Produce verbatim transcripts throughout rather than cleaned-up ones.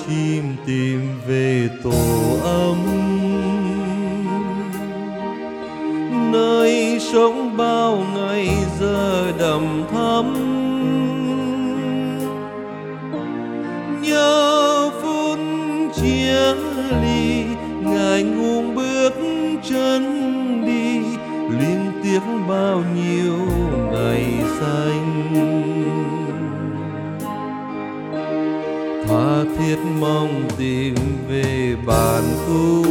chim tìm về tổ ấm, nơi sống bao ngày giờ đầm thắm. Nhớ phút chia ly, ngài nguồn bước chân đi, liên tiếc bao nhiêu ngày xanh. Tha thiết mong tìm về bản cũ,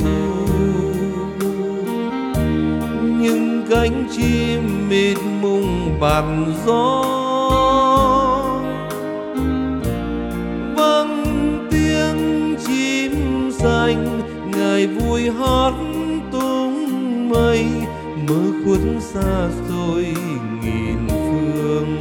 nhưng cánh chim mịt mùng bạt gió. Vang tiếng chim xanh, ngài vui hót tung mây, mơ khuất xa xôi nghìn phương.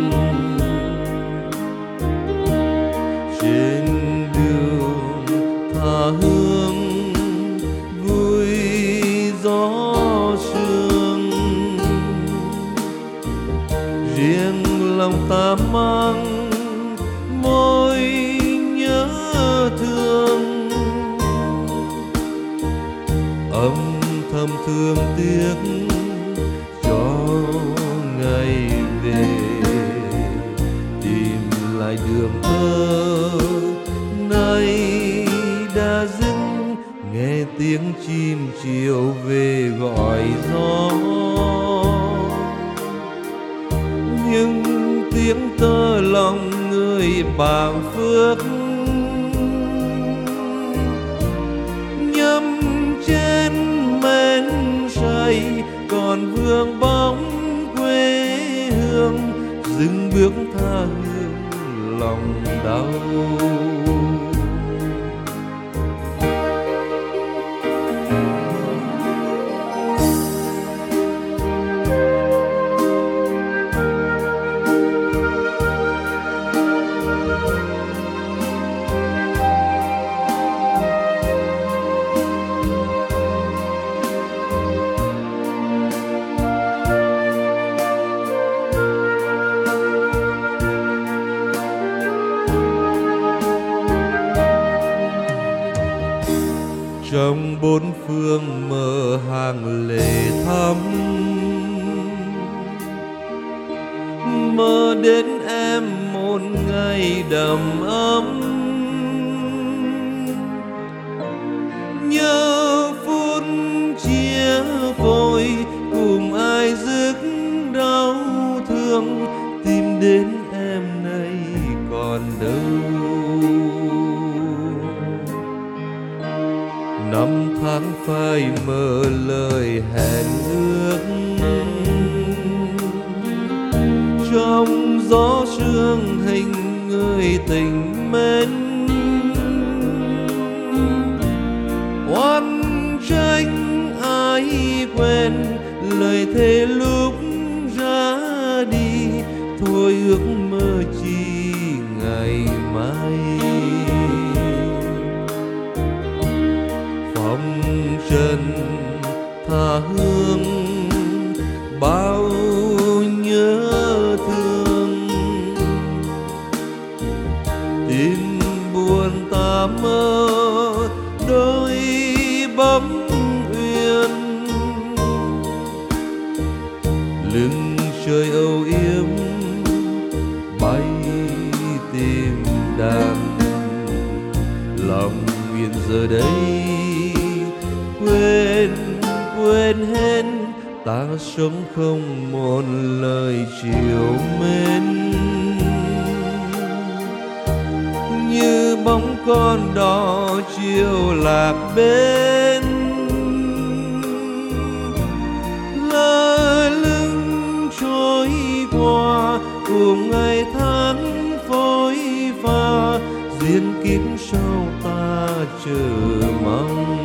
Trên đường tha hương vui gió sương, riêng lòng ta mang môi nhớ thương. Âm thầm thương tiếc cho ngày về, tìm lại đường thơ nay đã dưng. Nghe tiếng chim chiều về gọi gió, nhưng tiếng tơ lòng người bàng phước. Nhâm trên men say còn vương bóng quê hương, dừng bước tha hương lòng đau. Trong bốn phương mơ hàng lệ thắm, mơ đến em một ngày đầm ấm. Nhớ phút chia phôi cùng ai dứt đau thương, tìm đến em nay còn đâu. Năm tháng phai mờ lời hẹn ước, trong gió sương hình người tình mến. Oan tranh ai quên lời thề lúc ra đi, thôi ước mơ chi ngày mai. Phong trần tha hương bao nhớ thương, tim buồn ta mơ đôi bóng uyên. Lưng trời âu yếm bay tìm đàn, lòng nguyện giờ đây quên quên hết. Ta sống không một lời chiều mến, như bóng con đò chiều lạc bên. Lơ lưng trôi qua cùng ngày tháng phôi pha, duyên kiếp sau ta chờ mong.